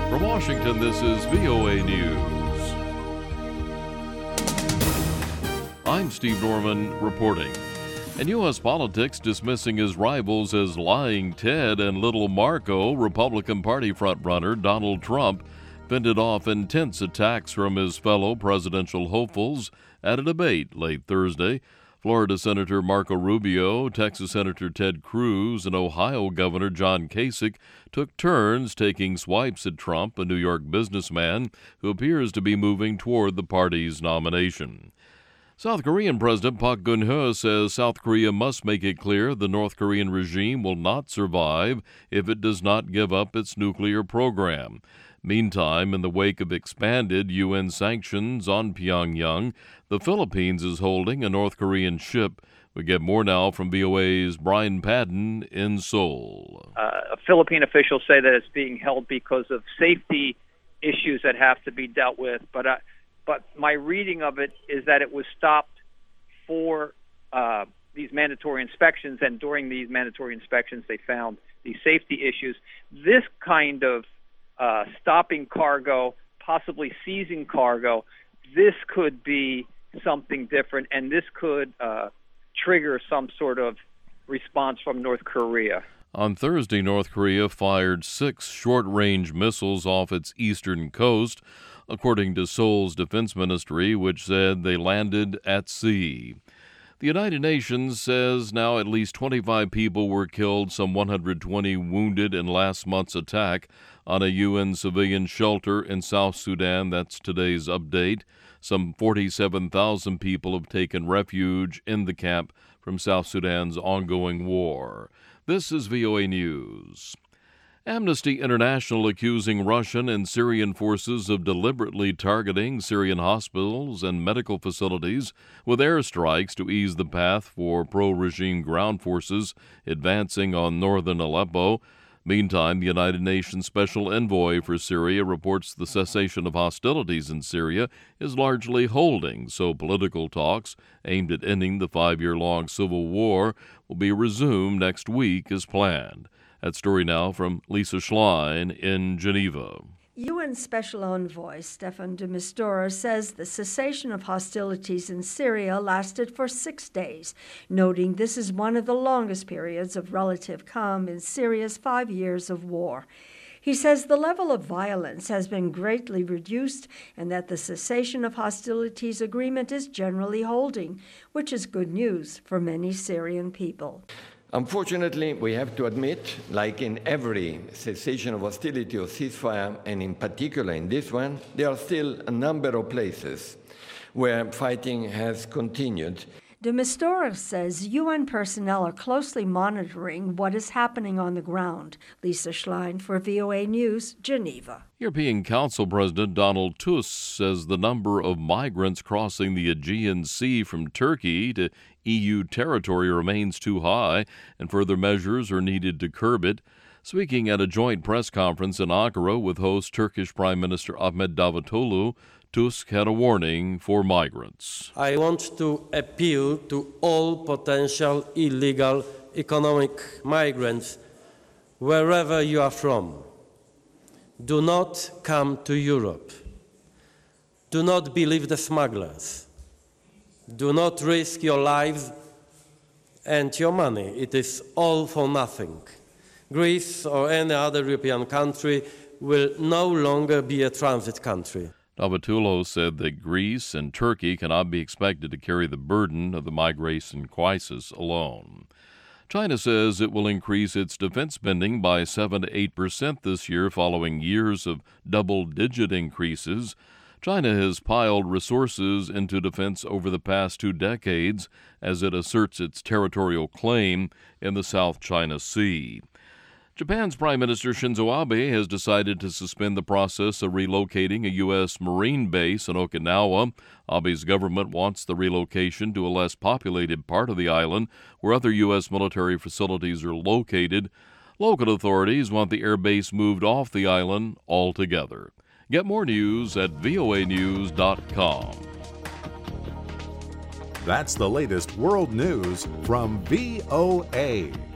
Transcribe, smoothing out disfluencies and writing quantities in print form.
From Washington, this is VOA News. I'm Steve Norman reporting. In U.S. politics, dismissing his rivals as Lying Ted and Little Marco, Republican Party frontrunner Donald Trump fended off intense attacks from his fellow presidential hopefuls at a debate late Thursday. Florida Senator Marco Rubio, Texas Senator Ted Cruz, and Ohio Governor John Kasich took turns taking swipes at Trump, a New York businessman who appears to be moving toward the party's nomination. South Korean President Park Geun-hye says South Korea must make it clear the North Korean regime will not survive if it does not give up its nuclear program. Meantime, in the wake of expanded UN sanctions on Pyongyang, the Philippines is holding a North Korean ship. We get more now from VOA's Brian Padden in Seoul. Philippine officials say that it's being held because of safety issues that have to be dealt with. But my reading of it is that it was stopped for these mandatory inspections, and during these mandatory inspections they found these safety issues. This kind of stopping cargo, possibly seizing cargo, this could be something different, and this could trigger some sort of response from North Korea. On Thursday, North Korea fired 6 short-range missiles off its eastern coast, according to Seoul's defense ministry, which said they landed at sea. The United Nations says now at least 25 people were killed, some 120 wounded in last month's attack on a UN civilian shelter in South Sudan. That's today's update. Some 47,000 people have taken refuge in the camp from South Sudan's ongoing war. This is VOA News. Amnesty International accusing Russian and Syrian forces of deliberately targeting Syrian hospitals and medical facilities with airstrikes to ease the path for pro-regime ground forces advancing on northern Aleppo. Meantime, the United Nations Special Envoy for Syria reports the cessation of hostilities in Syria is largely holding, so political talks aimed at ending the 5-year-long civil war will be resumed next week as planned. That story now from Lisa Schlein in Geneva. UN Special Envoy Staffan de Mistura says the cessation of hostilities in Syria lasted for 6 days, noting this is one of the longest periods of relative calm in Syria's 5 years of war. He says the level of violence has been greatly reduced and that the cessation of hostilities agreement is generally holding, which is good news for many Syrian people. Unfortunately, we have to admit, like in every cessation of hostility or ceasefire, and in particular in this one, there are still a number of places where fighting has continued. De Mistura says UN personnel are closely monitoring what is happening on the ground. Lisa Schlein for VOA News, Geneva. European Council President Donald Tusk says the number of migrants crossing the Aegean Sea from Turkey to EU territory remains too high, and further measures are needed to curb it. Speaking at a joint press conference in Ankara with host Turkish Prime Minister Ahmet Davutoglu, Tusk had a warning for migrants. I want to appeal to all potential illegal economic migrants, wherever you are from. Do not come to Europe. Do not believe the smugglers. Do not risk your lives and your money. It is all for nothing. Greece or any other European country will no longer be a transit country. Davutoglu said that Greece and Turkey cannot be expected to carry the burden of the migration crisis alone. China says it will increase its defense spending by 7 to 8% this year following years of double-digit increases. China has piled resources into defense over the past 2 decades as it asserts its territorial claim in the South China Sea. Japan's Prime Minister Shinzo Abe has decided to suspend the process of relocating a U.S. Marine base in Okinawa. Abe's government wants the relocation to a less populated part of the island where other U.S. military facilities are located. Local authorities want the air base moved off the island altogether. Get more news at voanews.com. That's the latest world news from VOA.